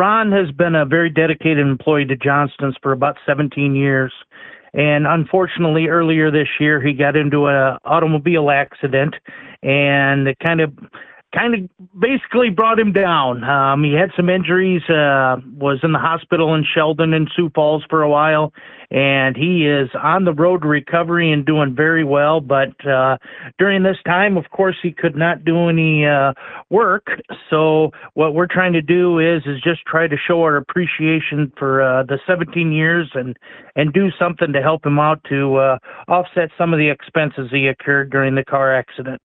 Ron has been a very dedicated employee to Johnston's for about 17 years. And unfortunately, earlier this year, he got into an automobile accident, and it kind of basically brought him down. He had some injuries, was in the hospital in Sheldon and Sioux Falls for a while, and he is on the road to recovery and doing very well. But during this time, of course, he could not do any work. So what we're trying to do is just try to show our appreciation for the 17 years and do something to help him out to offset some of the expenses he incurred during the car accident.